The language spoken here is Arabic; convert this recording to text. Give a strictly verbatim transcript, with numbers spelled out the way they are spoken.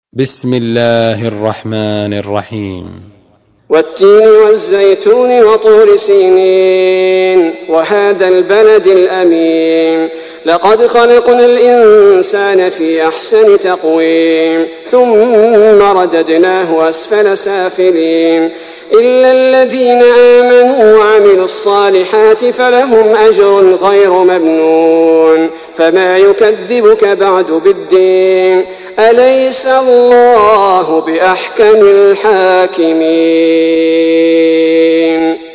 بسم الله الرحمن الرحيم. والتين والزيتون وطور سينين وهذا البلد الأمين لقد خلقنا الإنسان في أحسن تقويم ثم رددناه أسفل سافلين إلا الذين آمنوا وعملوا الصالحات فلهم أجر غير ممنون فما يكذبك بعد بالدين أليس الله بأحكم الحاكمين.